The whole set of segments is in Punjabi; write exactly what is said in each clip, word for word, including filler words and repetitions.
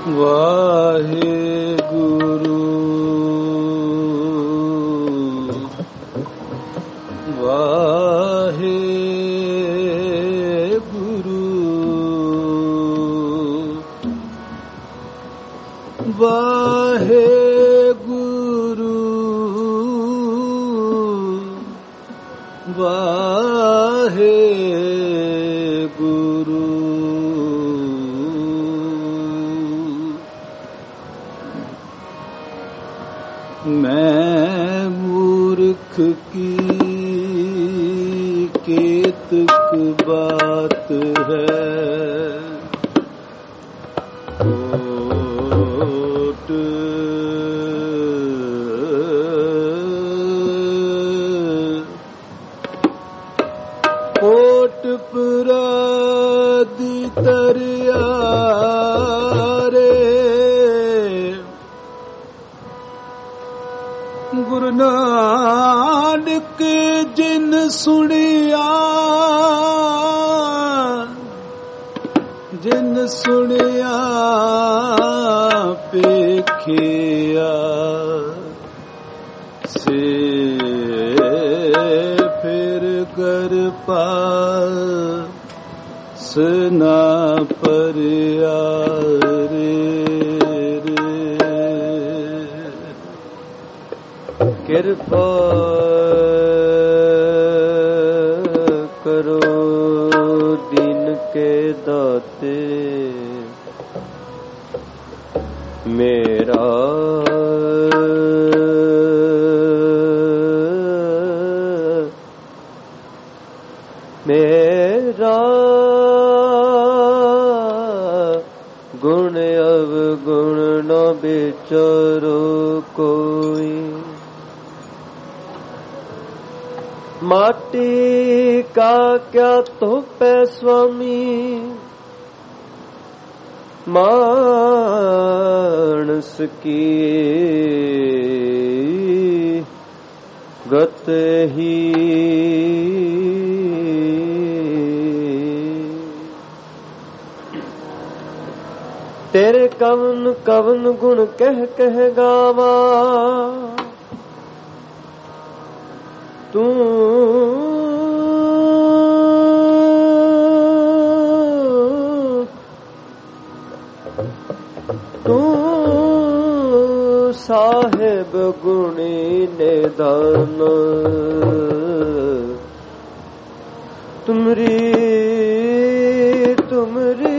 ਵਾਹਿਗੁਰੂ ਵਾਹਿਗੁਰੂ ਵਾਹਿਗੁਰੂ ਵਾਹਿਗੁਰੂ ਮੈਂ ਮੂਰਖ ਕੀ केतक बात है कोट कोट पुरादी तरिया रे गुरु नानक जिन सुनिया जिन सुनिया पेखिया से फिर कर पास ना परिया रे कृपा करो दीन के दाते मेरा मेरा गुण अवगुण न विचारो कोई माटी का क्या तो पै स्वामी मानस की गत ही तेरे कवन कवन गुण कह कह गावा तू तू साहिब गुणी निधान तुमरी तुमरी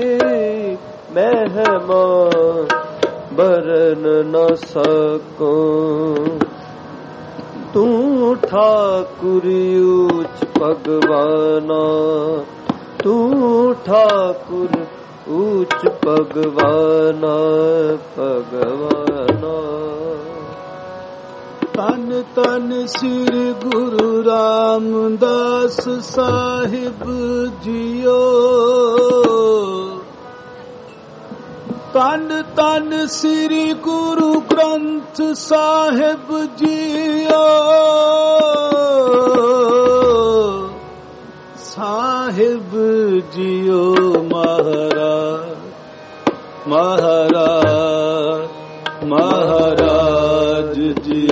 महिमा बरन न सकूं तू ठाकुर ऊच भगवाना तू ठाकुर ऊच भगवाना भगवाना तन तन श्री गुरु रामदास साहिब जियो तन तन श्री गुरु ग्रंथ साहिब जियो साहिब जियो महाराज महाराज महाराज जी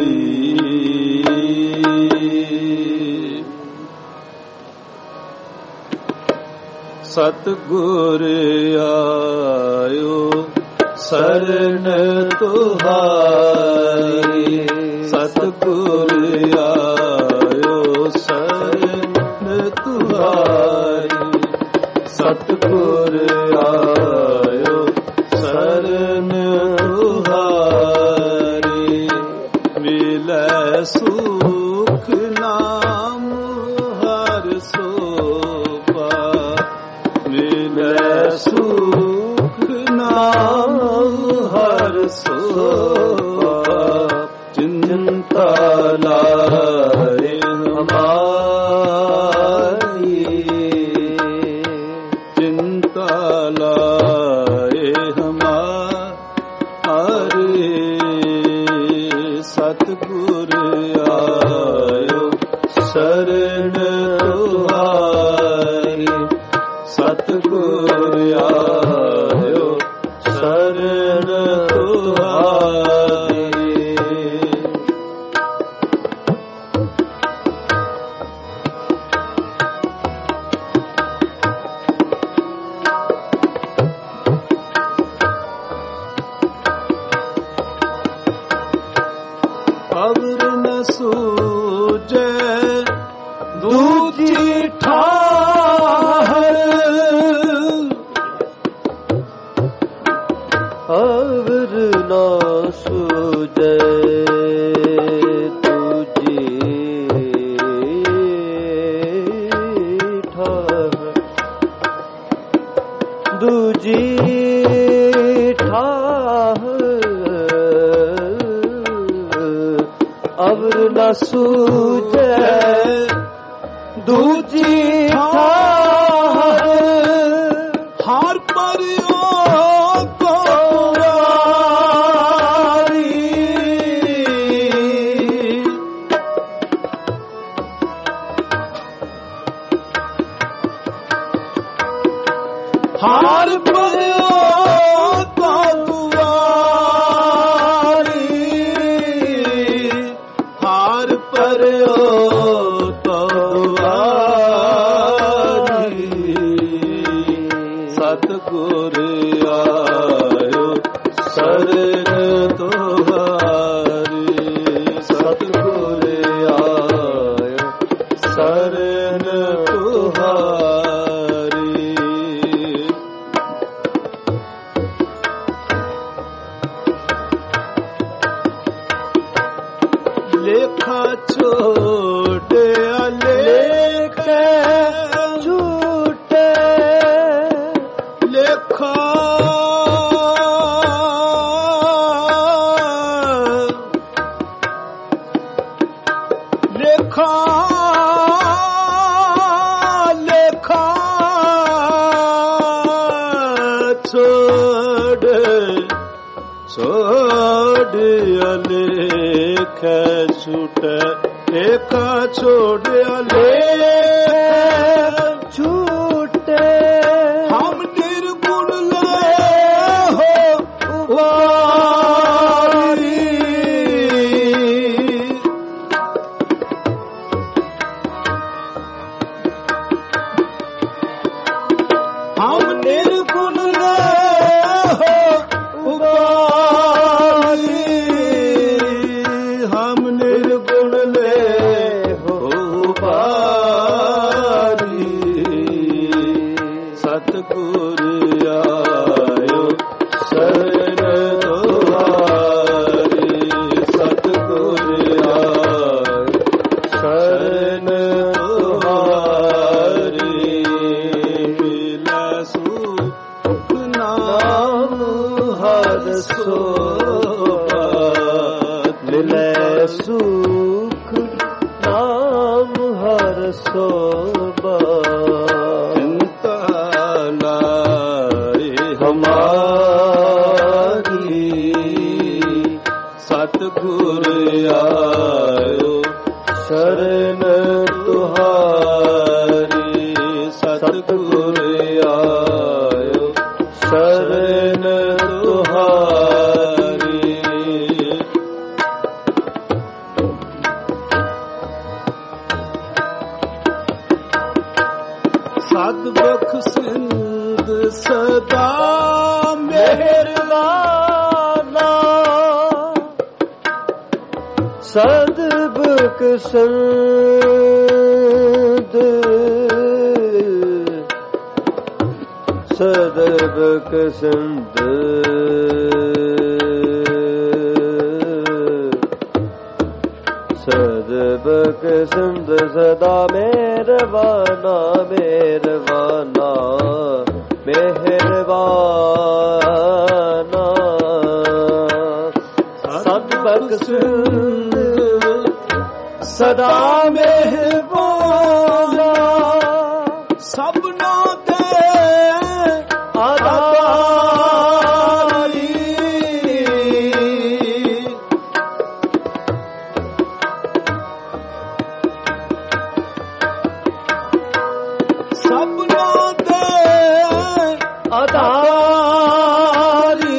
सतगुर आयो शरण तुहारी सतगुर आयो शरण तुहारी सतगुर आयो शरण तुहारी मिलै सुख नाम हर सोपा मिलै सुख नाम हर सोपा चिंता लाए हमारी चिंता लाए हमारे सतगुर आयो शरण तुहारी सतगुर आयो शरण ਅਵਰ ਨ ਸੂਝੈ ਦੂਜੀ ਠਾਹਰ, ਅਵਰ ਨ ਸੂਝੈ ਦੂਜੀ ਠਾਹਰ, ਦੂਜੀ ਠਾਹਰ ਅਵਰ ਨ ਸੂਝੈ ਦੂਜੀ ਠਾਹਰ, ਹਾਰ ਪਰਿਓ ਹਾਰ ਪਰਿਓ ਦੁਆਰੀ, ਹਾਰ ਪਰਿਓ ਦੁਆਰੀ, ਸਤਿਗੁਰ ਆਇਓ ਸਰਨ ਤੁਹਾਰੀ, ਸਤਿਗੁਰ ਆਇਓ ਸਰਨ ਤੁਹਾਰੀ। ਲੇਖਾ ਛੋੜਿਆ ਲੇਖੇ ਝੂਠੇ, ਲੇਖਾ ਲੇਖਾ ਲੇਖਾ ਛੋੜ ਛੋੜਿਆ ਲੇਖੇ ਝੂਠੇ, ਲੇਖਾ ਛੋੜਿਆ ਲੇਖੇ ਝੂਠੇ, ਹਮ ਨਿਰਗੁਣ ਲੈ ਹੋ ਉਬਾਰੀ, ਹਮ ਨਿਰਗੁਣ ਲੈ ਹੋ ਉਬਾਰੀ, ਹਮ ਨਿਰਗੁਣ ਲੈ ਹੋ ਉਬਾਰੀ, ਸਤਿਗੁਰ ਆਇਓ ਸਰਨ ਤੁਹਾਰੀ, ਸਤਿਗੁਰ ਆਇਓ ਸਰਨ ਤੁਹਾਰੀ, ਮਿਲੈ ਸੁਖ ਨਾਮ ਹਰਿ ਸੋਭਾ, ਮਿਲੈ ਸੁਖ ਨਾਮ ਹਰਿ ਸੋਭਾ, ਚਿੰਤਾ ਨਾਇ ਹਮਾਰੀ, ਸਤਿਗੁਰ ਆਇਓ ਸ਼ਰਨ ਤੁਹਾਰੀ, ਸਤਿਗੁਰ ਆਇਓ ਸ਼ਰਨ ਤੁਹਾਰੀ। ਸਤਿਬਖ ਸਿੰਧ ਸਦਾ ਮਿਹਰਬਾਨਾ, ਸਤਿਬਖ ਸਿੰਧ ਸਤਿਬਖ ਸਿੰਧ ਸਤਿਬਖ ਸਿੰਧ ਸਦਾ ਮਿਹਰਬਾਨਾ, ਮਿਹਰਬਾਨਾ ਮਿਹਰਬਾਨਾ, ਸਤਿਬਖ ਸਿੰਧ ਸਦਾ ਮਿਹਰਬਾਨਾ, ਸਭਨਾ ਦੇ ਆਧਾਰੀ, ਸਭਨਾ ਦੇ ਆਧਾਰੀ,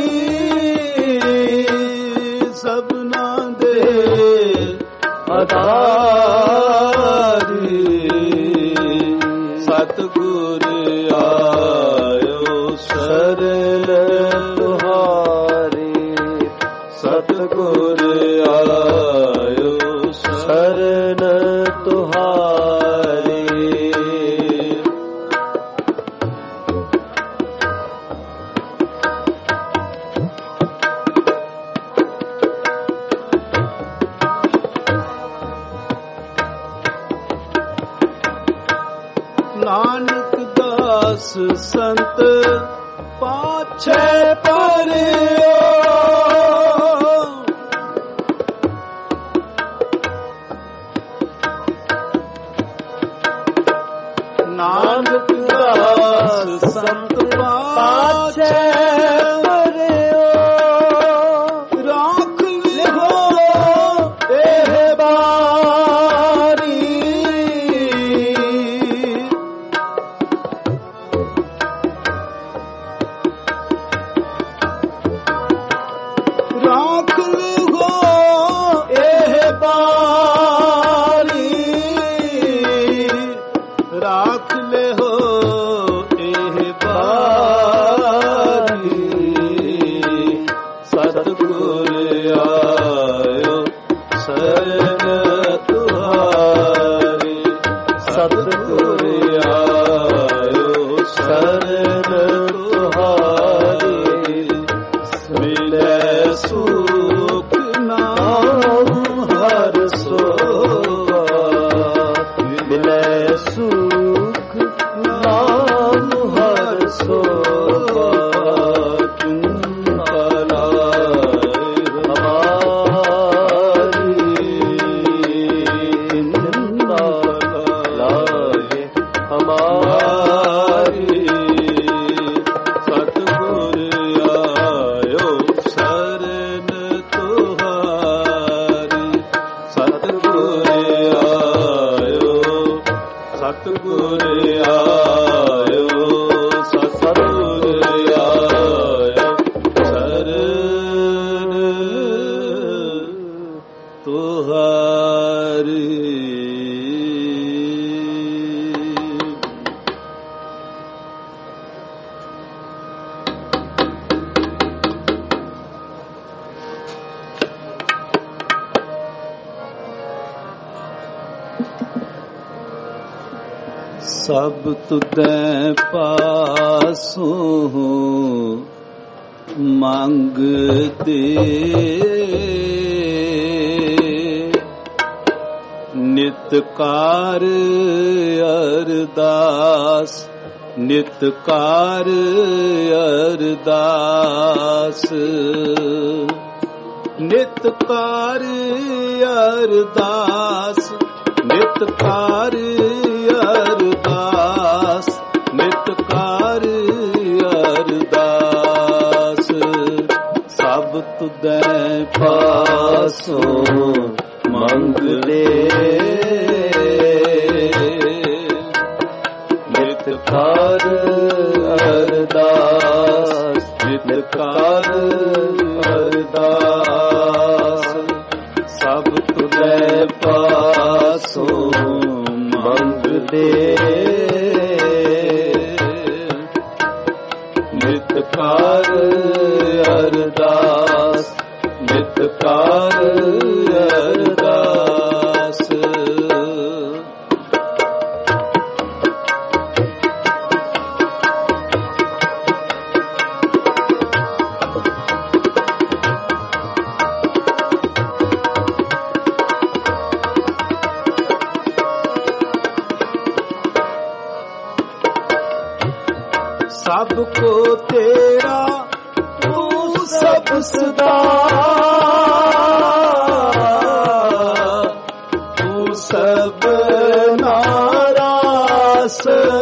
ਸਭਨਾ ਦੇ ਆਧਾਰੀ, ਸਤਿਗੁਰ ਆਇਓ ਸ਼ਰਨ ਤੁਹਾਰੀ, ਸਤਿਗੁਰ ਆਇਓ ਨਾਨਕ ਦਾਸ ਸੰਤ ਪਾਛੈ ਪਰਿਓ ਨਾਨਕ ਦਾਸ ਸੰਤ ਪਾਛੈ ਪਰਿਓ ਰਾਖ ਲਿਓ ਇਹ ਬਾਰੀ ਰਾਖ ਲਿਓ ਇਹ ਬਾਰੀ ਰਾਖ ਲਿਓ ਇਹ ਬਾਰੀ ਸਤਿਗੁਰ ਆਇਓ ਸ਼ਰਨ ਤੁਹਾਰੀ ਸਤਿਗੁਰ ਆਇਓ ਸ਼ਰਨ ਤੁਹਾਰੀ ਮਿਲੈ ਸੁਖ ਨਾਮ ਹਰਿ ਸੋਵਾ ਮਿਲੈ ਸੁਖ ਨਾਮ ਹਰਿ ਸੋਵਾ ਚਿੰਤਾ ਲਾਇ ਹਮਾਰੀ ਚਿੰਤਾ ਲਾਇ ਹਮਾਰੀ ਸਤਿਗੁਰ ਆਇਓ ਸ਼ਰਨ ਤੁਹਾਰੀ ਸਤਿਗੁਰ ਆਇਓ ਸਤਿਗੁਰ ਆਇਓ ਸਤਿਗੁਰ ਆਇਓ ਸ਼ਰਨ ਤੁਹਾਰੀ ਸਭ ਤੁਧੈ ਪਾਸੋਂ ਮੰਗਦੇ ਨਿਤ ਕਾਰ ਅਰਦਾਸ ਨਿਤ ਕਾਰ ਅਰਦਾਸ ਨਿਤ ਕਾਰ ਅਰਦਾਸ ਨਿਤ ਕਾਰ ਅਰਦਾਸ ਨਿਤ ਕਾਰ ਅਰਦਾਸ ਸਭ ਤੁਧੈ ਪਾਸੋਂ ਮੰਗਦੇ ਨਿਤ ਕਾਰ ਅਰਦਾਸ ਨਿਤ ਕਾਰ ਅਰਦਾਸ ਸਭ ਤੁਧੈ ਪਾਸੋਂ ਮੰਗਦੇ ਨਿਤ ਕਾਰ ਅਰਦਾਸ ਨਿਤ ਕਾਰ ਅਰਦਾਸ ਸਭ ਕੋ ਤੇਰਾ ਤੂੰ ਸਭ ਸਦਾ ਤੂੰ ਸਭ ਨਾਰਾਸ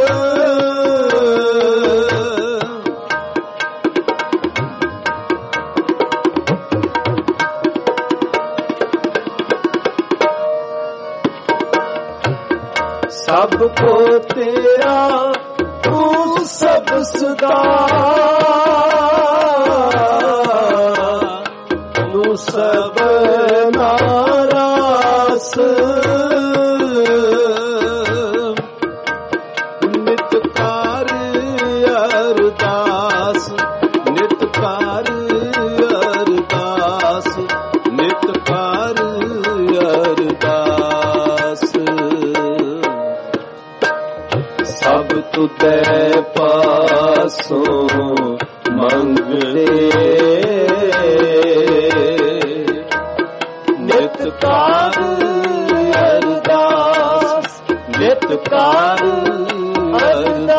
ਸਭ ਕੋ ਤੇਰਾ ਤੂੰ ਸਭ ਸਦਾ ਤੂੰ ਸਭ ਨਾਰਾਸ ਨਿਤ ਕਾਰ ਅਰਦਾਸ ਨਿਤ ਕਾਰ ਅਰਦਾਸ ਨਿਤ ਕਾਰ ਅਰਦਾਸ ਸਭ ਤੁਧੈ ਪਾਸੋਂ ਮੰਗਦੇ ਨਿਤ ਕਾਰ ਅਰਦਾਸ ਨਿਤ ਕਾਰ ਅਰਦਾਸ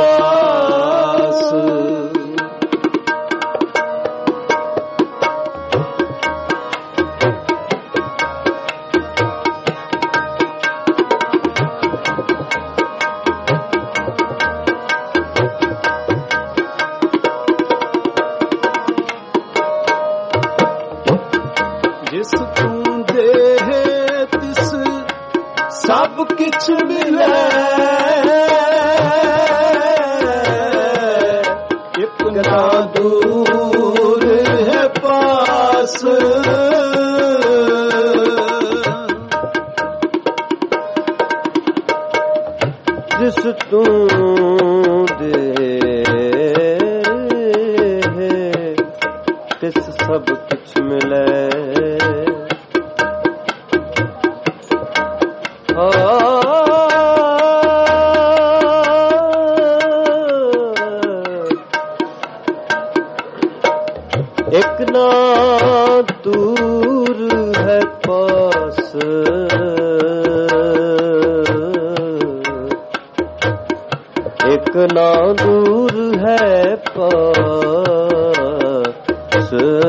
ਸਭ ਕਿਛ ਮਿਲੇ ਇੱਕ ਨਾ ਦੂਰ ਹੈ ਪਾਸ ਜਿਸ ਤੂੰ ਦੇ ਤਿਸ ਸਭ ਕੁਛ ਮਿਲੇ ਇੱਕ ਨਾ ਦੂਰ ਹੈ ਪਾਸ ਇੱਕ ਨਾ ਦੂਰ ਹੈ ਪਾਸ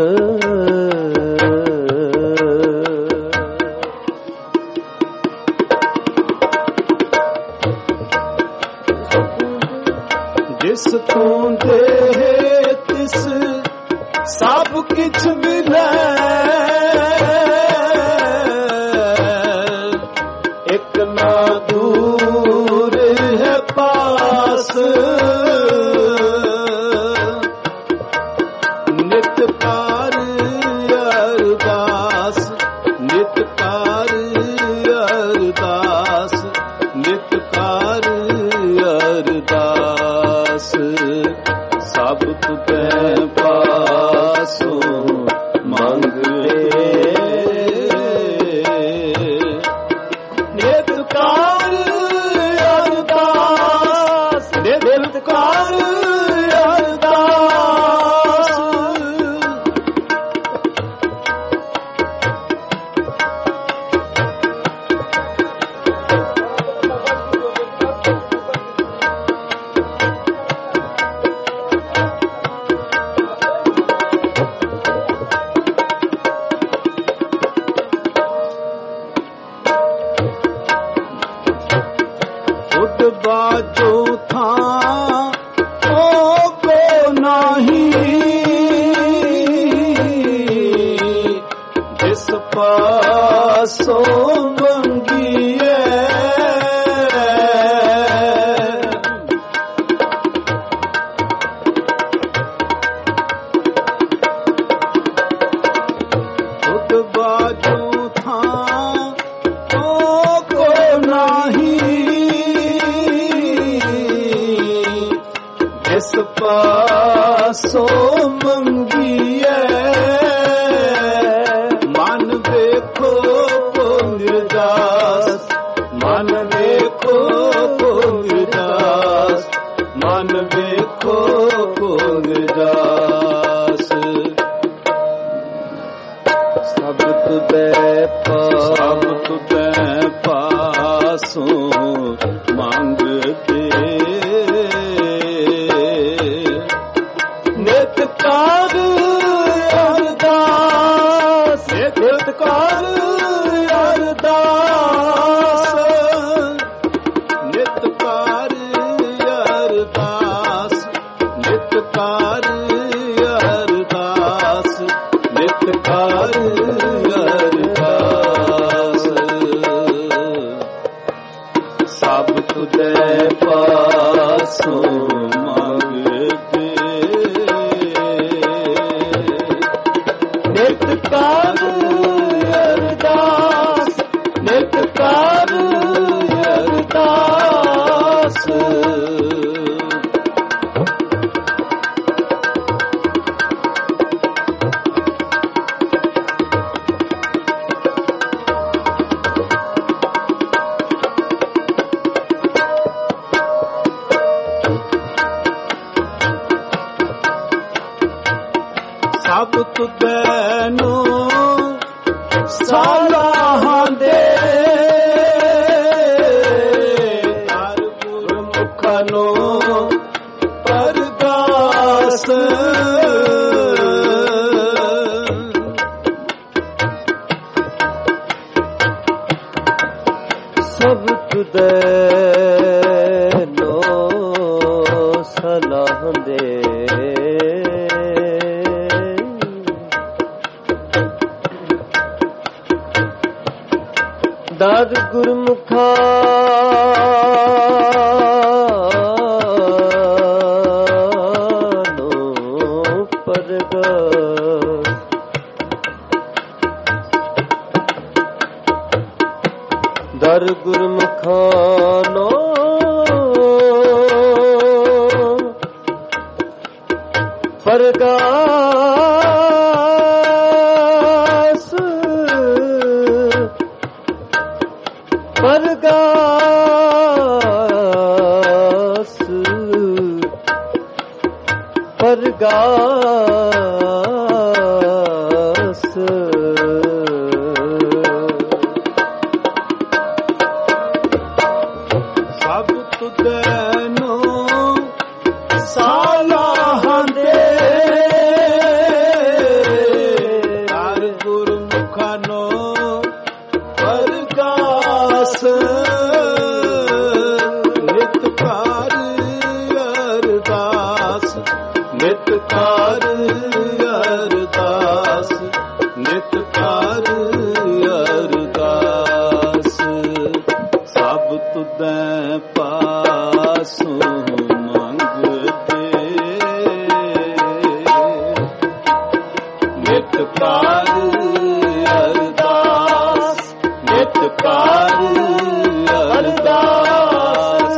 ਜਿਸ ਤੂੰ ਦੇ ਤਿਸ ਸਭ ਕਿਛ ਮਿਲੇ ਇੱਕ ਨਾ ਦੂਰ ਹੈ ਪਾਸ ਨਿਤ ਕਾਰ ਅਰਦਾਸ ਨਿਤ ਕਾਰ ਅਰਦਾਸ ਨਿਤ ਕਾਰ ਅਰਦਾਸ ਸਭ ਤੁਧੈ ਪਾਸੋਂ ਮੰਗਦੇ ਨਿਤ ਕਾਰ ਅਰਦਾਸ ਨਿਤ ਕਾਰ ਅਰਦਾਸ बाजो था ओ को नहीं जिस पासों मंगिए खुद बाजो था ओ को नहीं जिस पासों मंगिए मन देखो को निर्दास मन देखो को निर्दास मन देखो को निर्दास सब तुझे सब तुझे पासों मांगते नित कार अरदास नित कार अरदास नित कार अरदास नित कार अरदास नित कार अरदास सब तुझे पासों मांगते नित कार अरदास नित कार अरदास ਸਭ ਤੁਧੈਨੋ ਸਲਾਹਾਂ ਦੇ ਹਰ ਗੁਰਮੁਖਾਂ ਨੂੰ ਪਰਦਾਸ ਸਭ ਤੁਧੈਨੋ ਸਲਾਹਾਂ ਦੇ ਦਾਦ ਦਰ ਗੁਰਮੁਖਾ ਨੂੰ ਪਰਗਟ ਦਰ ਗੁਰਮੁਖਾ ਨੂੰ ਪਰਗਾਸ ਪਰਗਾਸ ਪਰਗਾਸ ਸਭ ਤੁਧੈਨੋ ਸਾਲਾਹਾਂ ਦੇ ਹਰ ਗੁਰਮੁਖਾਂ ਨੂੰ ਪਰਗਾਸ ਨਿਤ ਕਰ ਅਰਦਾਸ ਨਿਤ ਕਰ ਅਰਦਾਸ ਨਿਤ ਕਰ ਅਰਦਾਸ ਸਭ ਤੁਧੈ ਪਾਸੋਂ ਮੰਗਦੇ ਨਿਤ ਕਰ ਅਰਦਾਸ ਨਿਤ ਕਰ ਅਰਦਾਸ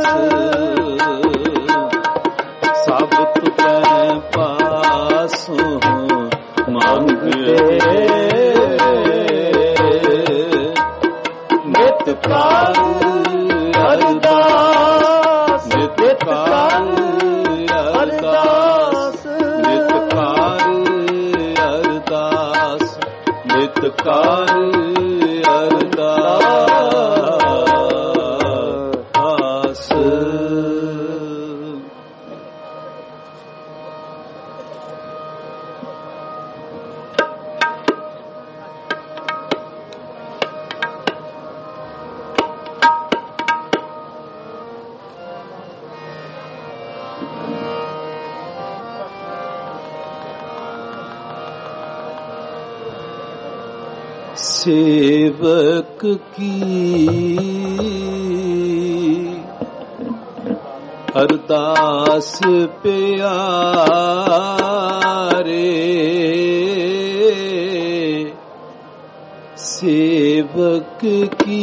ਸਭ ਤੁਧੈ ਪਾਸੋਂ ਮੰਗਦੇ ਨਿਤ ਕਰ ਅਰਦਾਸ ਨਿਤ ਕਰ ਅਰਦਾਸ ਨਿਤ ਕਰ ਅਰਦਾਸ ਨਿਤ ਕਰ ਅਰਦਾਸ सेवक की अरदास प्यारे सेवक की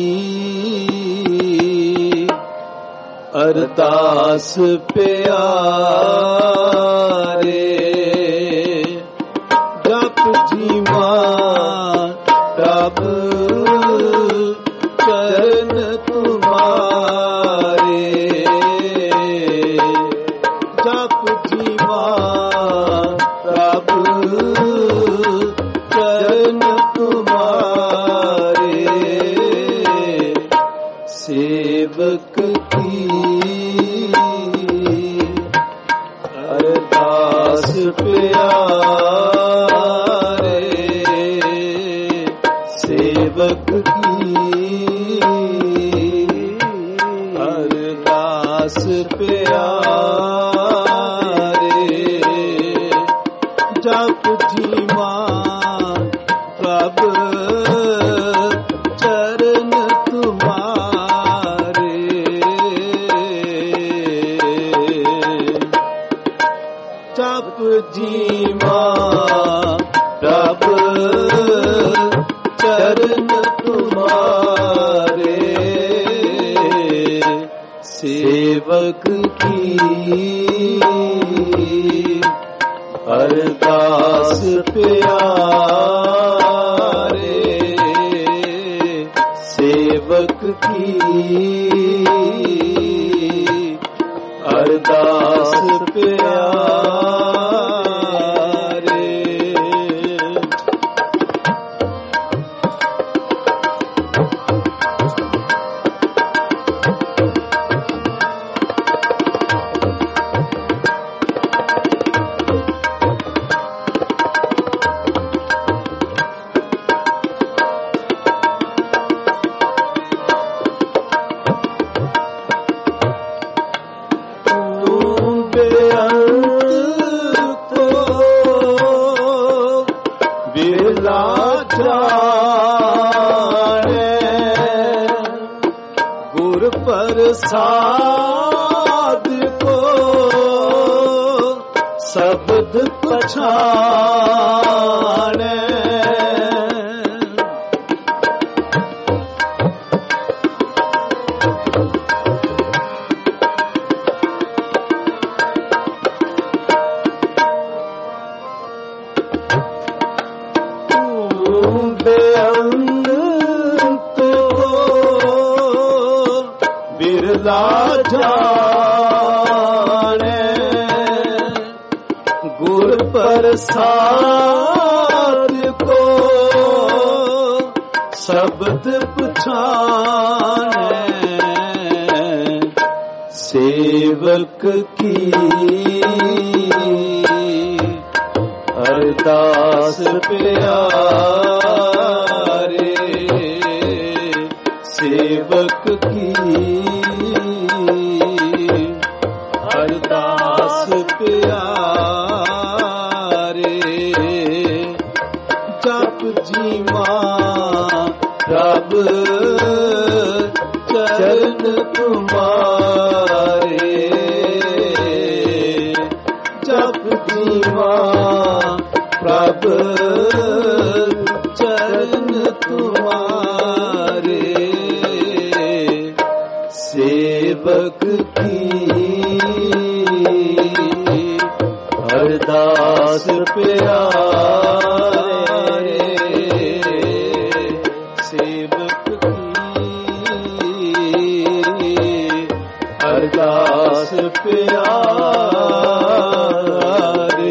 अरदास प्यारे जप जी मां तब चरण तुम्हारे जप जी मां तब चरण तुम्हारे सेवक की अरदास प्यारे सेवक की अरदास प्यारे जप जी मां प्रभ चरण तुम्हारे जप जी मां प्रभ चरण तुम्हारे सेवक की अरदास प्यारे सेवक की अरदास प्यारे जाने प्रसाद को शब्द पछाने। बिरला जाने गुर प्रसाद को शब्द पछाने। सेवक की अरदास प्यारे, सेवक की अरदास प्यारे। जप जीवा रब चरण तुम्हारे, जप जीवा प्रभ चरण तुम्हारे। सेवक की अरदास प्यारे, सेवक की अरदास प्यारे।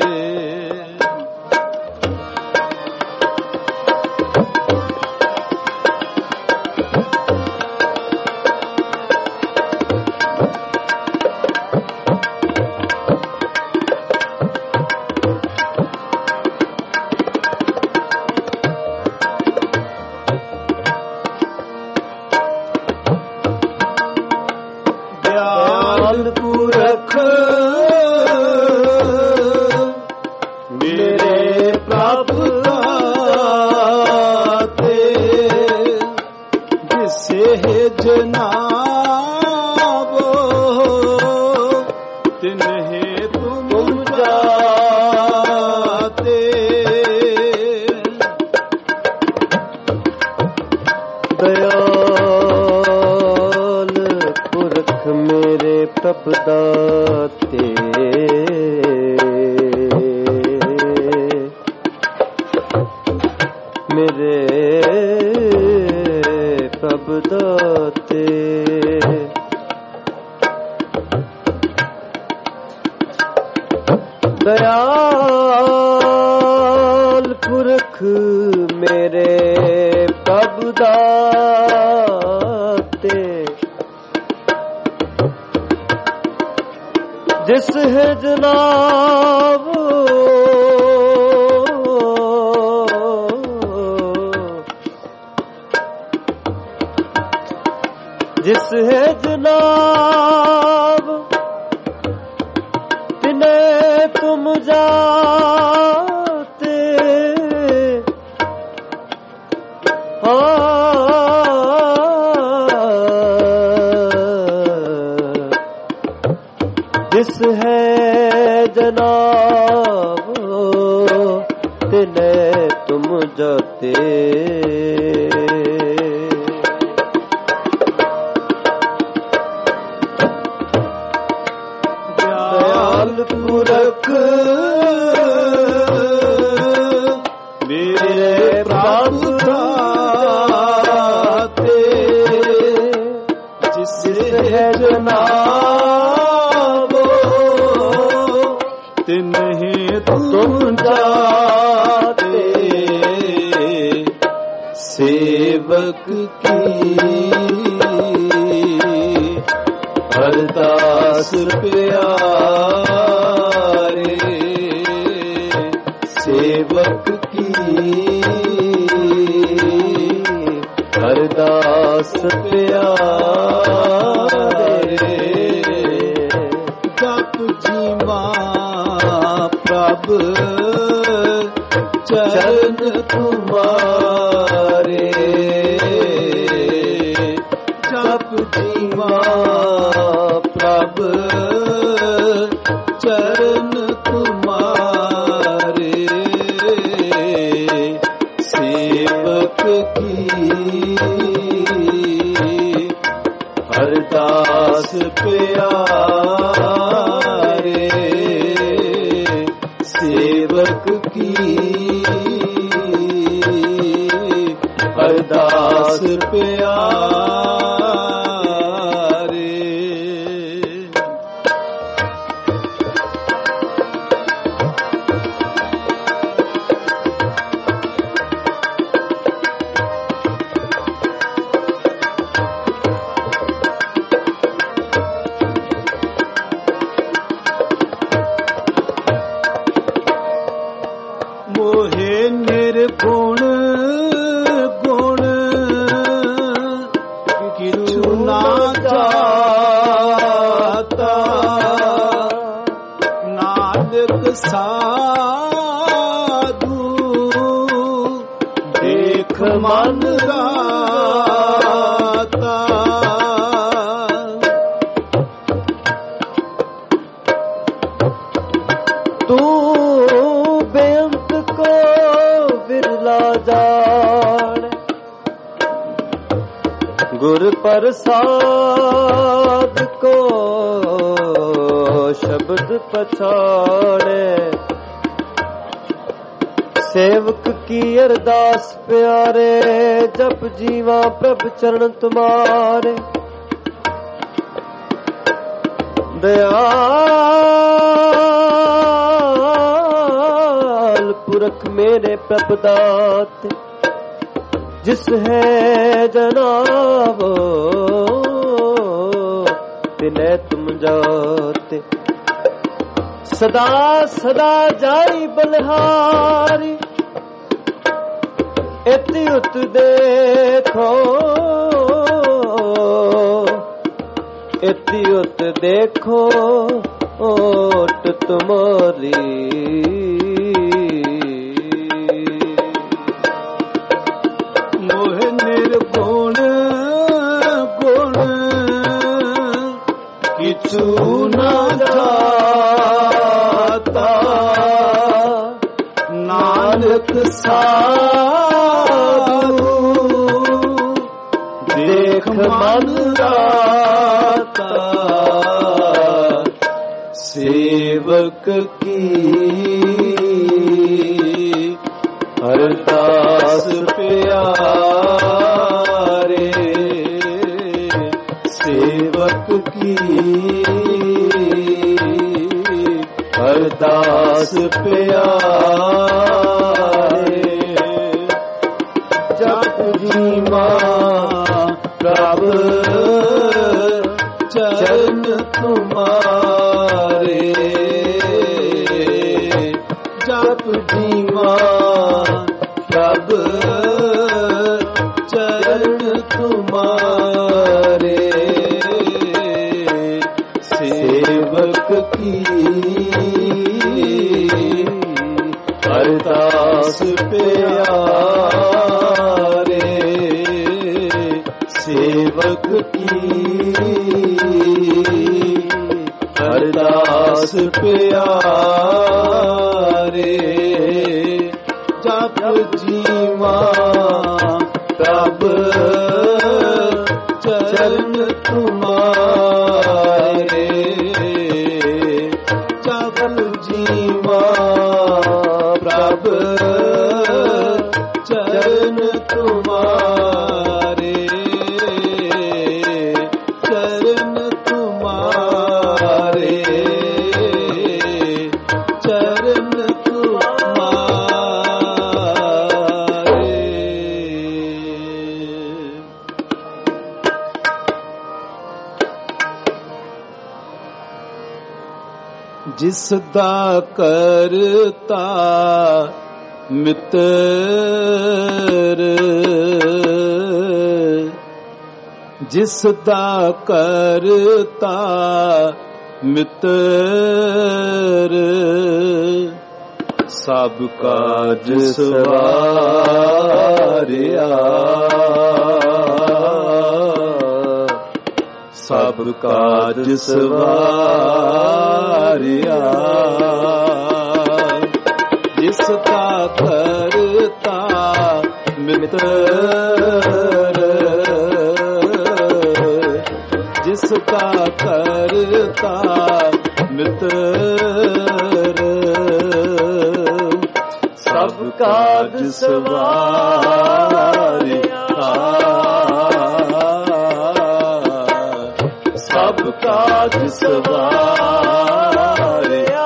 पुरख मेरे प्रभु दाते, जिसे जनाबो तिन्हें तुम जाते। दयाल पुरख मेरे प्रभु दाते, मेरे प्रभु दाते। दयाल पुरख मेरे प्रभु दाते, जिस है जनाब जिस है जनाब तिन्हें तुम जाते। जिस है जनाब तिन्हें तुम जाते। दयाल पुरख मेरे प्रभु दाते, जिस है जनाब तिन्हें तुम जाते। सेवक की अरदास प्यारे, सेवक की अरदास प्यारे। जप जीवा प्रभ चरण तुम्हारे, जप जीवा ਚਰਨ ਤੁਮਾਰੇ ਸੇਵਕ ਕੀ ਅਰਦਾਸ ਪਿਆਰੇ ਸੇਵਕ ਕੀ ਅਰਦਾਸ ਪਿਆਰੇ। ਮੋਹੇ ਨਿਰਗੁਣ ਗੁਣ ਕਿਛੁ ਨਾ ਜਾਤਾ ਨਾਨਕ ਸਾਧੂ ਦੇਖ ਮਨ ਰਾਤਾ। ਤੂੰ ਬੇਅੰਤ ਕੋ ਵਿਰਲਾ ਜਾਣ ਗੁਰ ਪ੍ਰਸਾਦ ਕੋ ਸ਼ਬਦ ਪਛਾਣੇ ਸੇਵਕ ਕੀ ਅਰਦਾਸ ਪਿਆਰੇ ਜਪ ਜੀਵਾ ਪ੍ਰਭ ਚਰਨ ਤੁਮਾਰੇ दयाल पुरख मेरे प्रभ दात जिस है जनाबो तिन्हें तुम जाते सदा सदा जाई बलिहारी इति उत देखो इति उत देखो ओट तुम्हारी। मोह निर्गुण गुण किछु न जाता नानक साधु देख मन राता सेवक की अरदास प्यारे सेवक की अरदास प्यारे। जप जीवा प्रभ चरण तुम्हारे जप जीवा प्रभ चरण तुम्हारे सेवक की अरदास प्यारे सेवक की अरदास प्यारे। जप जीवा प्रभ चरण तुम्हारे जप जीवा प्रभ चरण तुम्हारे चरण तुम्हारे चरण तुम्हारे। जिस दा करता मित्र जिस दा करता मित्र सब काज सवारिया सब काज सवारिया ਸਵਾਰਿਆ ਜਿਸ ਦਾ ਕਰਤਾ ਮਿੱਤਰ ਜਿਸ ਦਾ ਕਰਤਾ ਮਿੱਤਰ ਸਭ ਕਾਜ ਸਵਾਰਿਆ ਸਭ ਕਾਜ ਸਵਾਰਿਆ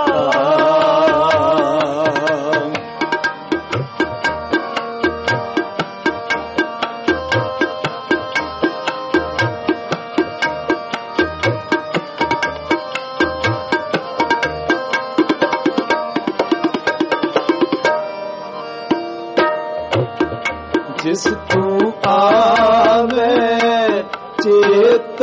ਜਿਸ ਤੂੰ ਆਵੇ ਚੇਤ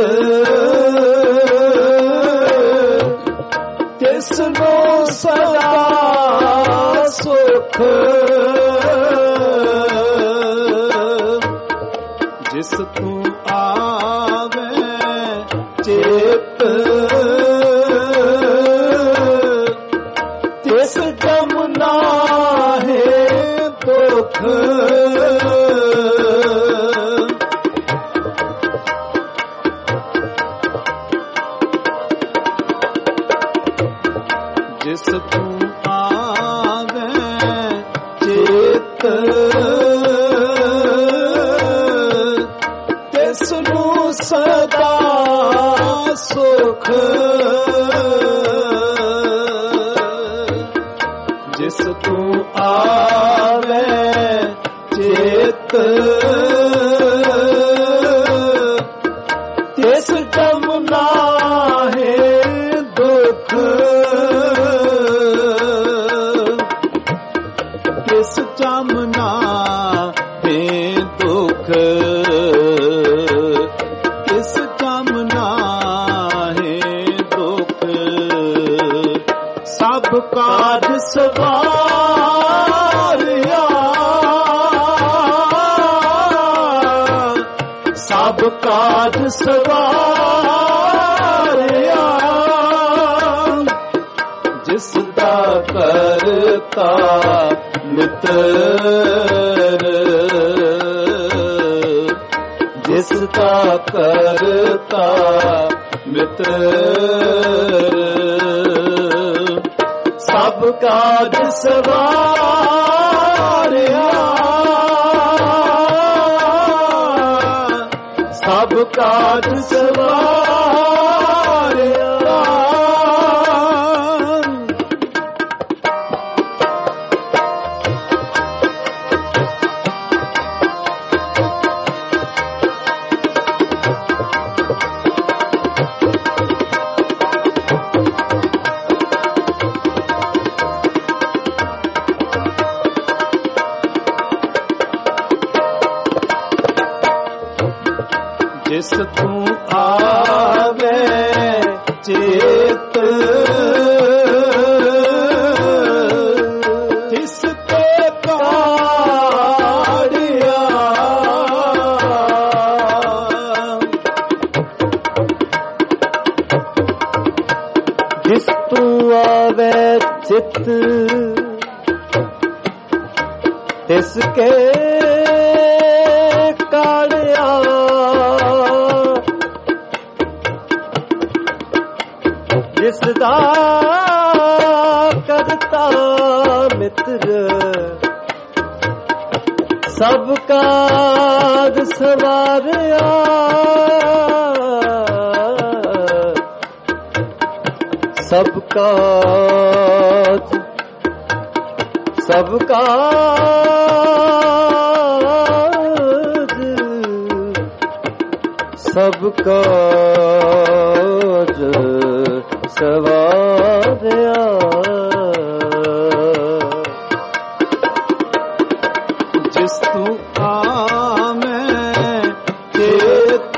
ਤਿਸ ਨੂੰ ਸਦਾ ਸੁਖ ਜਿਸ ਤੂੰ ਆਵੇ ਚੇਤ ਤਿਸ ਜਮ ਨਾਹੀ ਦੁਖ ਜਿਸ ਤੂੰ ਆਵੇ ਚੇਤ ਤਿਸ ਨੂੰ ਸਦਾ ਸੁਖ ਜਿਸ ਤੂੰ ਆਵੇ ਚੇਤ ਤਿਸ ਜਮ ਨਾਹੀ ਦੁਖ ਤਿਸ ਜਮ ਨਾਹੀ ਦੁਖ ਤਿਸ ਜਮ ਨਾਹੀ ਦੁਖ ਸਭ ਕਾਜ ਸਵਾਰਿਆ ਸਭ ਕਾਜ ਸਵਾਰਿਆ ਜਿਸ ਦਾ ਕਰਤਾ ਮਿੱਤਰ ਜਿਸ ਦਾ ਕਰਤਾ ਮਿੱਤਰ ਸਭ ਕਾਜ ਸਵਾਰਿਆ ਸਭ ਕਾਜ ਸਵਾਰਿਆ ਜਿਸ ਤੂੰ ਆਵੇ ਚੇਤ ਤਿਸ ਤੇ ਕਾੜਿਆ ਜਿਸ ਤੂੰ ਆਵੇ ਚਿਤ ਤਿਸ ਕੇ ਕਾੜਿਆ ਜਿਸ ਦਾ ਕਰਤਾ ਮਿੱਤਰ ਸਭ ਕਾਜ ਸਵਾਰਿਆ ਸਭ ਕਾਜ ਸਭ ਕਾਜ ਸਭ ਕਾਜ ਸਵਾਰਿਆ ਜਿਸ ਤੂੰ ਆਵੇਂ ਚੇਤ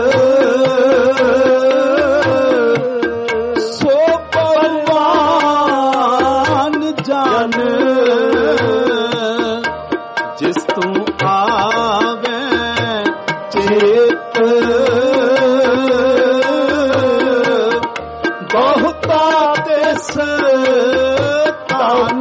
ਸੋ ਪਰਵਾਨ ਜਾਨ ਜਿਸ ਤੂੰ ਆਵੇਂ ਚੇਤ ਬਹੁਤਾ ਤਿਸ ਧਨ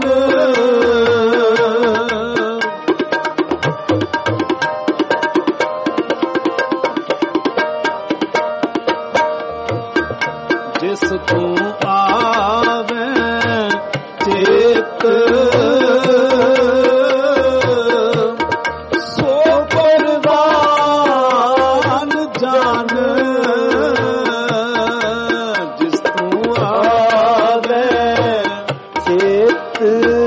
ਜਿਸ ਤੂੰ ਆਵੇ ਚੇਤ ਸੋ ਪਰਵਾਨ ਜਾਨ ਜਿਸ ਤੂੰ ਆਵੇ ਚੇਤ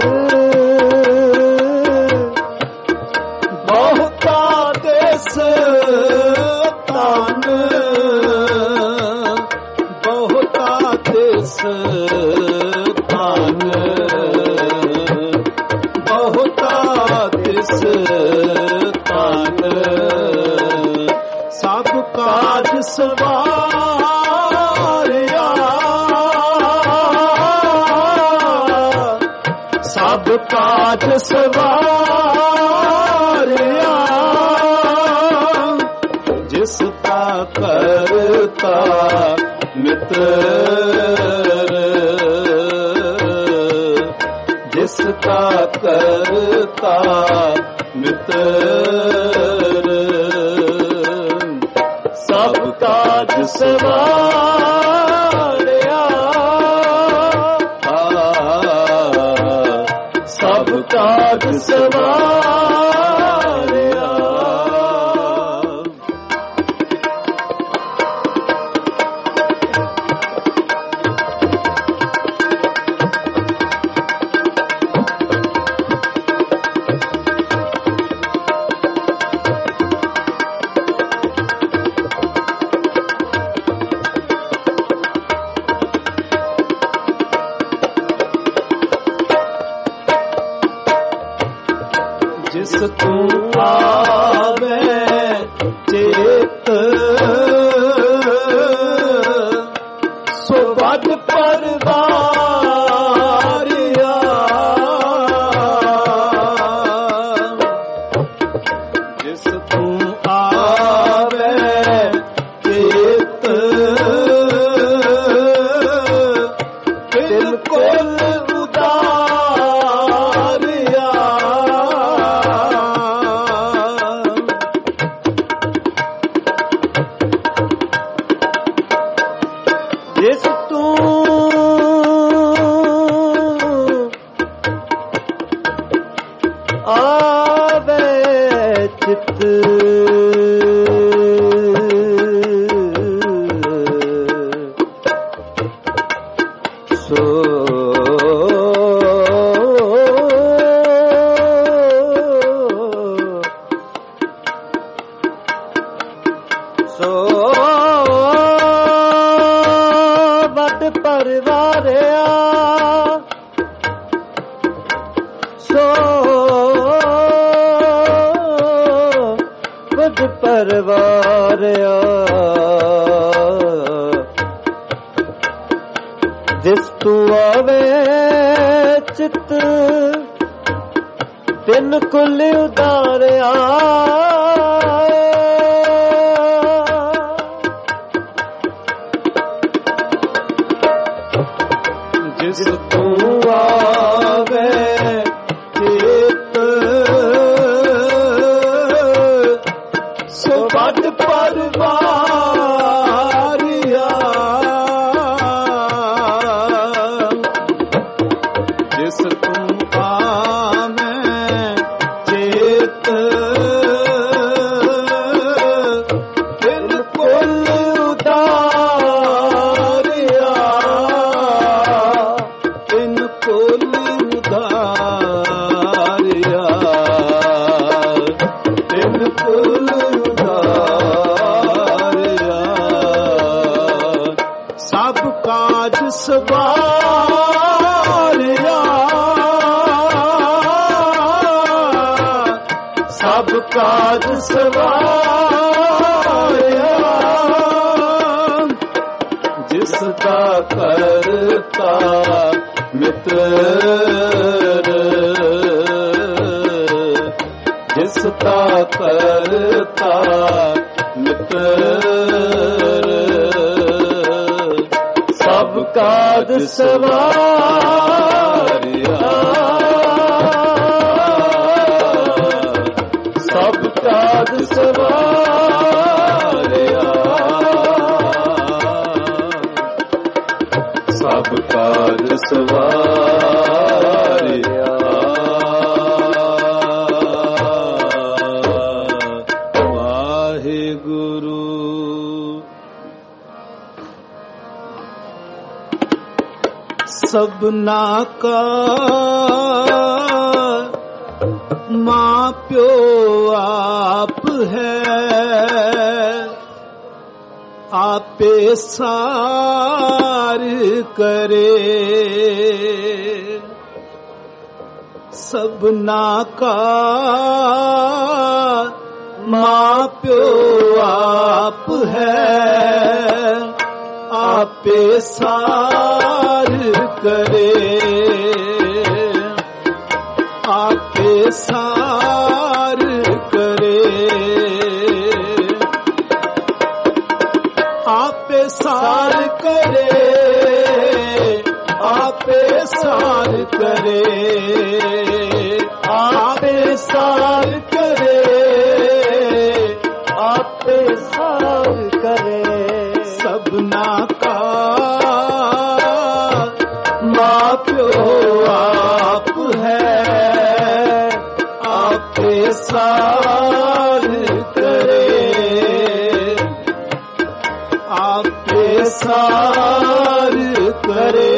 ਬਹੁਤਾ ਦੇਸ ਧਨ ਬਹੁਤਾ ਦੇਸ ਧਨ ਬਹੁਤਾ ਦੇਸ ਧਨ ਸਭ ਕਾਜ ਸਵਾਰਿਆ ਸਭ ਕਾਜ ਸਵਾਰਿਆ ਜਿਸ ਤਾ ਕਰਤਾ ਮਿੱਤਰ ਜਿਸ ਤਾ ਕਰਤਾ ਮਿੱਤਰ ਸਭ ਕਾਜ ਸਵਾਰਿਆ ਸਭ ਕਾਜ ਸਵਾਰਿਆ ਜਿਸ ਤੂੰ ਆਵੇ ਚੇਤ ਸੋ ਵੱਡ ਪਰਵਾਰਿਆ ਜਿਸ ਤੂੰ ਆਵੇ ਚੇਤ ਬਿਲਕੁਲ ਉਦਾਰਿਆ ਜਿਸ ਤੂੰ ਆਵੇ ਚਿਤ ਸੋ ਸੋ ਵੱਡ ਪਰਵਾਰਿਆ ਸੋ ਵੱਡ ਪਰਵਾਰਿਆ ਜਿਸ ਤੂੰ ਆਵੇ ਚਿਤ ਤਿੰਨ ਕੁਲ ਉਦਾਰਿਆ ਜਿਸ ਤੂੰ ਆਵੇ ਚੇਤ ਸੋ ਵੱਡ ਪਰਵਾਰਿਆ ਜਿਸ ਤੂੰ ਆਵੇ ਚੇਤ ਬਿਲਕੁਲ ਉਦਾਰਿਆ ਬਿਲਕੁਲ ਉਦਾਰਿਆ ਬਿਲਕੁਲ ਉਦਾਰਿਆ ਸਭ ਕਾਜ ਸਵਾਰਿਆ ਸਭ ਕਾਜ ਸਵਾਰਿਆ ਜਿਸ ਦਾ ਕਰਤਾ ਮਿੱਤਰ ਜਿਸ ਦਾ ਕਰਤਾ ਮਿੱਤਰ ਸਭ ਕਾਜ ਕਾਜ ਸਵਾਰਿਆ, ਸਭ ਕਾਜ ਸਵਾਰਿਆ, ਸਭ ਕਾਜ ਸਵਾਰਿਆ। ਵਾਹਿਗੁਰੂ। ਸਭਨਾ ਕਾ ਮਾਂ ਪਿਓ ਆਪ ਹੈ, ਆਪੇ ਸਾਰ ਕਰੇ। ਸਭਨਾ ਕਾ ਮਾਂ ਪਿਓ ਆਪ ਹੈ, ਆਪੇ ਸਾਰ ਕਰੇ, ਆਪੇ ਸਾਰ ਕਰੇ, ਆਪੇ ਸਾਰ ਕਰੇ, ਆਪੇ ਸਾਰ ਕਰੇ, ਆਪੇ ਸਾਰ ਕਰੇ, ਆਪੇ ਸਾਰ ਕਰੇ। ਸਭਨਾ ਕਾ ਮਾਂ ਪਿਓ ਆਪ ਹੈ, ਆਪੇ ਸਾਰ ਕਰੇ, ਆਪੇ ਸਾਰ ਕਰੇ।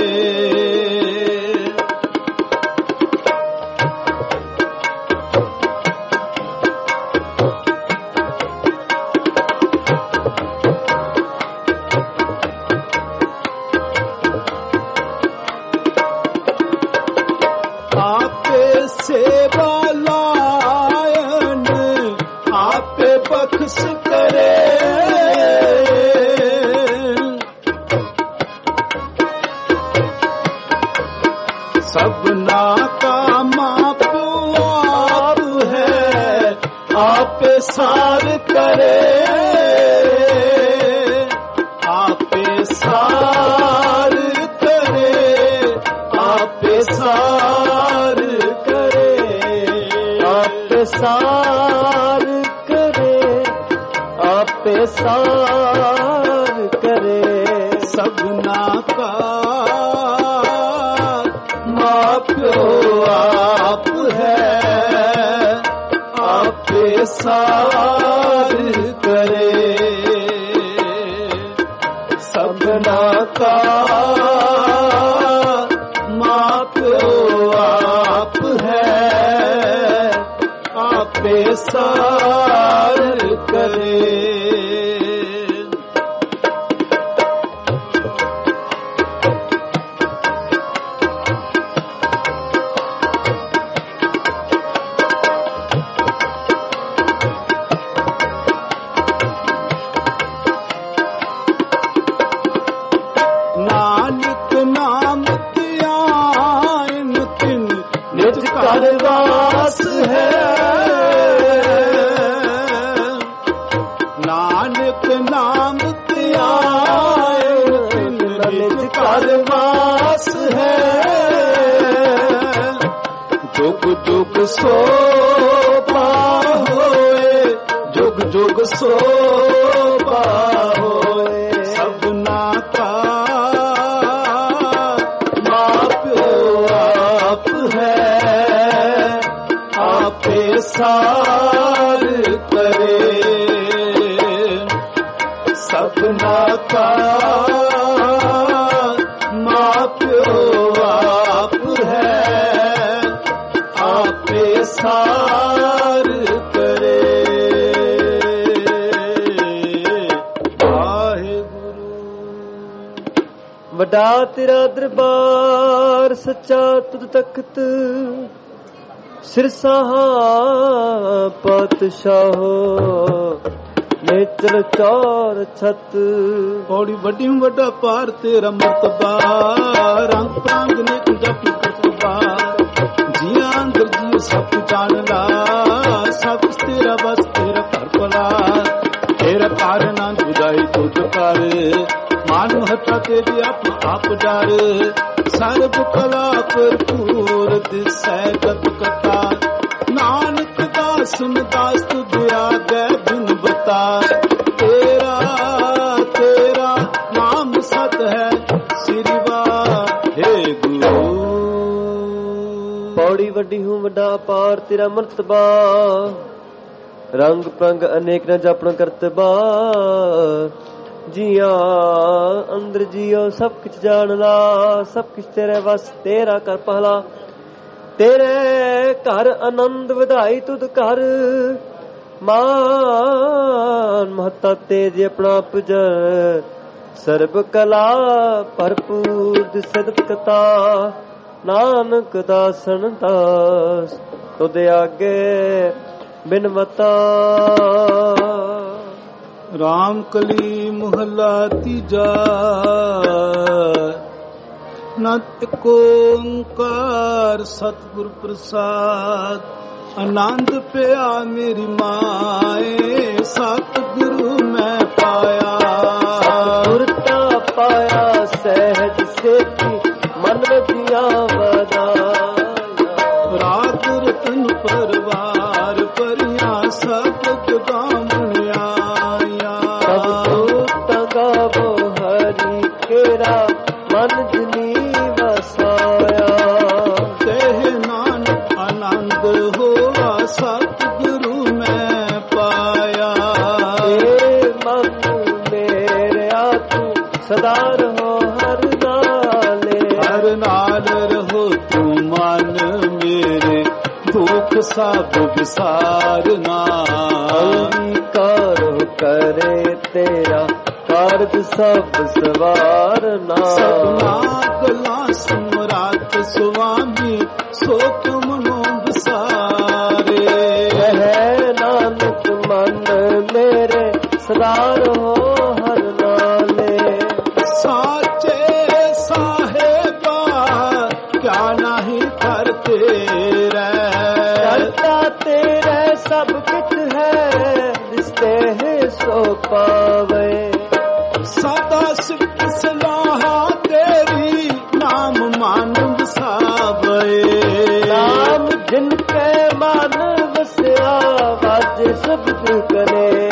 ਸੇਵਾ ਲਾਇਨ ਆਪੇ ਬਖਸ਼ ਕਰੇ, ਸਭਨਾ ਕਾ ਮਾਂ ਪਿਓ ਆਪ ਹੈ, ਆਪੇ ਸਾਰ ਕਰੇ, ਆਪੇ ਸਾਰ ਕਰੇ, ਆਪੇ ਸਾਰ ਕਰੇ, ਆਪੇ ਸਾਰ ਕਰੇ, ਆਪੇ ਸਾਰ ਕਰੇ। ਸਭਨਾ ਕਾ ਮਾਂ ਪਿਓ ਆਪ ਹੈ, ਆਪੇ ਸਾਰ ਕਰੇ। ਸਭਨਾ ਕਾ ਮਾਂ ਪਿਓ ਆਪ ਹੈ, ਆਪੇ ਸਾਰ ਕਰੇ। ਨਾਨਕ ਨਾਮ ਧਿਆਨ ਤਿਨ ਨਿਜ ਘਰ ਵਾਸ ਹੈ, ਨਾਨਕ ਨਾਮ ਧਿਆਨ ਤਿਨ ਨਿਜ ਘਰ ਵਾਸ ਹੈ। ਜੁਗ ਜੁਗ ਸੋਭਾ ਹੋਏ, ਜੁਗ ਜੁਗ ਸੋਭਾ ਹੋਏ। ਸਭਨਾ ਕਾ ਮਾਂ ਪਿਓ ਆਪ ਹੈ, ਆਪੇ ਸਾਰ ਕਰੇ। ਸਭਨਾ ਕਾ ਮਾਂ ਪਿਓ ਆਪ ਹੈ, ਆਪੇ ਸਾਰ ਕਰੇ। ਵੱਡਾ ਤੇਰਾ ਦਰਬਾਰ ਸੱਚਾ ਤੁਧ ਤਖਤ, ਸਿਰਸਾਹਾ ਪਾਤਸ਼ਾਹੋ ਨੇਤਰ ਚਾਰ ਛਤ। ਔੜੀ ਵੱਡੀ ਵੱਡਾ ਪਾਰ ਤੇਰਾ ਮਰਤਬਾ, ਰੰਗ ਪ੍ਰਾਂਗ ਨੇ ਜਪ ਕਰਤਬਾ। ਜੀਆਂ ਅੰਦਰ ਜੀ ਸਭ ਜਾਣ ਲਾ, ਸਭ ਤੇਰਾ ਬਸ ਤੇਰਾ ਘਰ ਭਲਾ। ਤੇਰਾ ਕਾਰਨ ਬੁਝਾਈ ਤੁਧ ਕਰ, ਮਾਨੁ ਹੱਥਾ ਤੇਰੀ ਆਪ ਆਪ ਜਾਰ। ਸਰਬ ਕਲਾ ਭਰਪੂਰ ਦਿਸੈ ਕਤ ਕਥਾ ਨਾਨਕ ਦਾਸਨ ਦਾਸ ਤੁਧ ਆਗੈ ਬਿਨ ਬਤਾ ਤੇਰਾ ਤੇਰਾ ਨਾਮ ਸਤ ਹੈ ਸ੍ਰੀ ਵਾਹਿ ਗੁਰੂ। ਪੌੜੀ ਵੱਡੀ ਹੂੰ ਵੱਡਾ ਅਪਾਰ ਤੇਰਾ ਮਰਤਬਾ ਰੰਗ ਪੰਗ ਅਨੇਕ ਨ ਜਾਪਣ ਕਰਤਬਾ ਜੀਆਂ ਅੰਦਰ ਜੀਓ ਸਭ ਕੁਛ ਜਾਣ ਲਾ ਸਭ ਕੁਛ ਤੇਰੇ ਵਸ ਤੇਰਾ ਕਰ ਪਹਿਲਾ ਤੇਰੇ ਘਰ ਆਨੰਦ ਵਧਾਈ ਤੁਧ ਘਰ ਮਾਨ ਮਹਤਾ ਤੇਜ ਆਪਣਾ ਪੁਜਰ ਸਰਬ ਕਲਾ ਭਰਪੂਰ ਦਿਸਤ ਕਥਾ ਨਾਨਕ ਦਾਸਨ ਦਾਸ ਤੁਧ ਆਗੇ ਬਿਨਵਤਾ। ਰਾਮ ਕਲੀ ਮੁਹੱਲਾ ਤੀਜਾ ਨਤ ਏਕ ਓੰਕਾਰ ਸਤਿਗੁਰ ਪ੍ਰਸਾਦ ਆਨੰਦ ਪਿਆ ਮੇਰੀ ਮਾਏ ਸਤਿਗੁਰੂ ਮੈਂ ਪਾਇਆ ਸੁਰਤਾ ਪਾਇਆ ਸਹਿਜ ਸੇਤੀ ਮਨ ਦੀਆਂ ਵਧਾਇਆ ਰਾਤ ਰਤਨ ਪਰਵਾਰ ਪਰਿਆ ਸਭ ਗਾਵਣਿਆ ਗਾਵੋ ਹਰੀ ਕੇਰਾ ਮਨ ਜਨੀ ਵਸਾਇਆ ਕਹਿ ਨਾਨਕ ਆਨੰਦ ਹੋਵਾ ਸਤਿਗੁਰੂ ਮੈਂ ਪਾਇਆ ਏ ਮਨ ਮੇਰਿਆ ਤੂੰ ਸਦਾ ਰਹੋ ਹਰ ਨਾਲੇ ਹਰ ਨਾਲ ਰਹੋ ਤੂੰ ਮਨ ਮੇਰੇ ਦੁੱਖ ਸਭ ਵਿਸਾਰਨਾ ਅੰਗੀਕਾਰ ਕਰੇ ਤੇਰਾ ਕਾਰਜ ਸਭ ਸਵਾਰਨਾ ਸਭਨਾ ਗਲਾਂ ਸਮਰਾਟ ਸੁਆਮੀ ਸੋ ਤੁਮਨੋ ਵਿਸਾਰੇ ਹੈ ਨਾਨਕ ਮਨ ਮੇਰੇ ਸਦਾ ਰਹੋ ਹਰ ਨਾਲੇ ਸਾਚੇ ਸਾਹਿਬਾ ਕਿਆ ਨਹੀਂ ਕਰਤੇ ਕਰਤਾ ਤੇਰੇ ਸਭ ਕੁਛ ਹੈ ਰਿਸ਼ਤੇ ਹੈ ਸੋ ਪਾਵੇ ਸਦਾ ਸਿਫਤ ਸਲਾਹ ਤੇਰੀ ਨਾਮ ਮਨ ਵਸਾਵੇ ਨਾਮ ਜਿਨ ਕੇ ਮਨ ਵਸਿਆ ਵਾਜੇ ਸ਼ਬਦ ਕਰੇ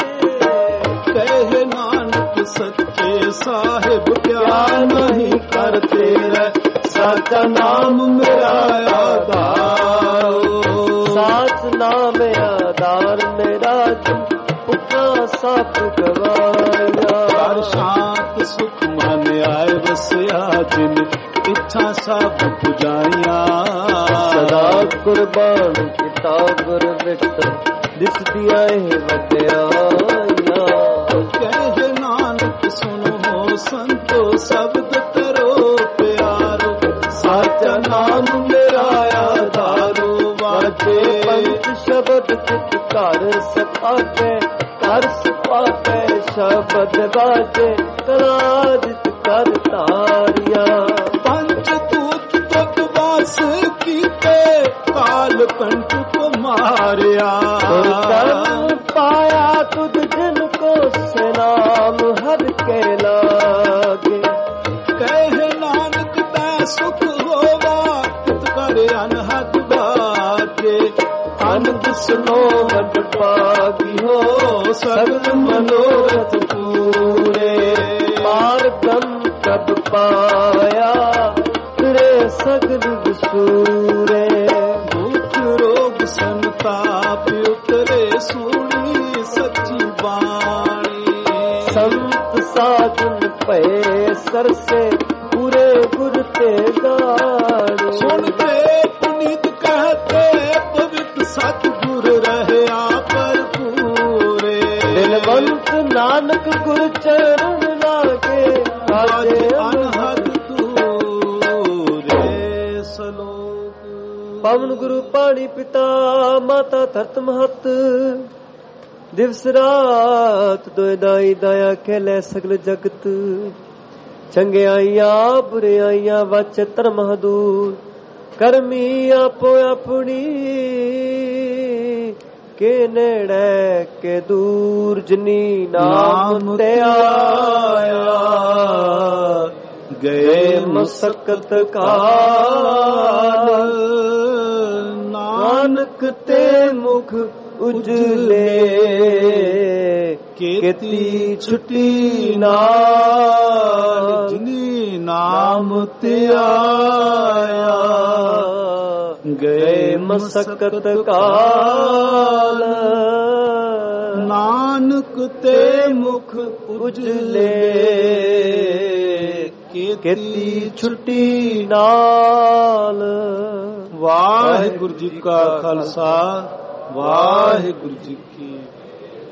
ਕਹਿ ਨਾਨਕ ਸੱਚੇ ਸਾਹਿਬ ਕਿਆ ਨਹੀਂ ਕਰਤੇ ਸਾਚਾ ਨਾਮ ਮੇਰਾ ਆਧਾਰ ਸਾਚ ਨਾਮ ਆਧਾਰ ਮੇਰਾ ਪੁੱਛਾ ਸਭ ਗਵਾਇਆ ਹਰ ਸ਼ਾਂਤ ਸੁਖ ਮਨ ਆਏ ਵਸਿਆ ਜਿਨ ਇੱਛਾ ਸਭ ਪੁਜਾਈਆਂ ਸਦਾ ਕੁਰਬਾਨ ਕੀਤਾ ਗੁਰ ਵਿਟ ਦਿਸਦੀਆਂ ਇਹ ਵਡਿਆਈਆਂ ਕਹਿ ਨਾਨਕ ਸੁਨੋ ਸੰਤੋ ਸ਼ਬਦ ਕਰੋ ਪਿਆਰੋ ਸਾਚਾ ਨਾਮ ਮੇਰਾ ਆਧਾਰੋ ਵਾਜੇ ਪੰਜ ਸ਼ਬਦ ਚਿਤ ਘਰ ਸਪਾਕੇ ਘਰ ਸਪਾਕੇ ਸ਼ਬਦ ਬਾਜੇ ਕਲਾ ਜਿਤ ਕਰ ਤਾਰਿਆ ਪੰਜ ਦੂਤ ਤੁਧ ਵਾਸ ਕੀਤੇ ਕਾਲ ਕੰਠ ਕੋ ਮਾਰਿਆ ਕਰਮ ਪਾਇਆ ਤੁਧ ਜਿਨ ਕੋ ਸਨਾਮ ਹਰ ਕੇ ਲਾਗੇ ਕਹਿ ਨਾਨਕ ਤੈ ਸੁਖ ਹੋਵਾ ਤਿਤ ਕਰ ਅਨਹਦ ਬਾਜੇ ਅਨੰਦ ਸੁਨੋ ਵਡ ਭਾਗੀ ਹੋ ਸਗਲ ਮਨੋਰਥ ਪੂਰੇ ਮਾਰਗਮ ਕਬ ਪਾਇਆ ਤੇਰੇ ਸਗਲ ਵਿਸੂਰੇ ਦੁਖ ਰੋਗ ਸੰਤਾਪ ਉਤਰੇ ਸੁਣੀ ਸੱਚੀ ਬਾਣੀ ਸੰਤ ਸਾਜਨ ਭਏ ਸਰਸੇ ਪੂਰੇ ਗੁਰ ਤੇ ਗਾਣੇ ਸੁਣਦੇ ਪੁਨੀਤ ਕਹਤੇ ਪਵਿੱਤ ਸਤਿਗੁਰ ਰਹਿਆ ਭਰਪੂਰੇ ਦਿਲਵੰਤ ਨਾਨਕ ਗੁਰ ਚਰਨ ਲਾਗੇ ਆਜੇ ਅਨਹਦ ਤੂਰੇ ਸਲੋਕ ਪਵਨ ਗੁਰੂ ਪਾਣੀ ਪਿਤਾ ਮਾਤਾ ਧਰਤ ਮਹਤ ਦਿਵਸ ਰਾਤ ਦੋਇ ਦਾਈ ਦਇਆ ਖੇਲੇ ਸਗਲ ਜਗਤ ਚੰਗਿਆਈਆਂ ਬੁਰਿਆਈਆਂ ਵਚ ਧਰਮ ਹਦੂਰ ਕਰਮੀ ਆਪੋ ਆਪਣੀ ਕੇ ਨੇੜੇ ਕੇ ਦੂਰ ਜਨੀ ਨਾਮ ਤੇ ਆਇਆ ਗਏ ਮਸਕਤ ਕਾਲ, ਨਾਨਕ ਤੇ ਮੁਖ ਉਜਲੇ, ਕੀਤੀ ਛੁੱਟੀ ਨਾਲ, ਜਿਨੀ ਨਾਮ ਧਿਆਇਆ। ਗਏ ਮਸਕਤ ਕਾਲ, ਨਾਨਕ ਤੇ ਮੁਖ ਉਜਲੇ, ਕੀਤੀ ਛੁੱਟੀ ਨਾਲ। ਵਾਹਿਗੁਰੂ ਜੀ ਕਾ ਖਾਲਸਾ, ਵਾਹਿਗੁਰੂ ਜੀ ਕੀ